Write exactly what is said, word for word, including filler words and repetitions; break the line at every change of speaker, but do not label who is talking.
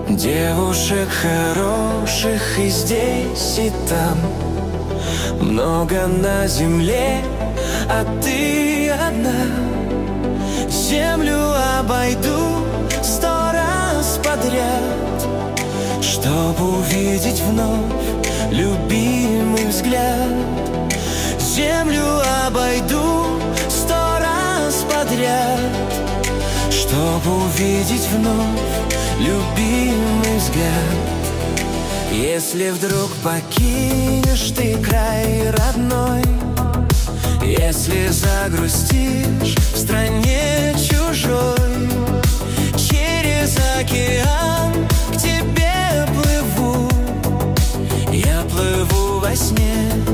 Девушек хороших и здесь, и там много на земле, а ты одна. Землю обойду сто раз подряд, чтоб увидеть вновь любимый взгляд. Землю обойду сто раз подряд, чтоб увидеть вновь любимый взгляд. Если вдруг покинешь ты край родной, если загрустишь в стране чужой, через океан к тебе плыву, я плыву во сне.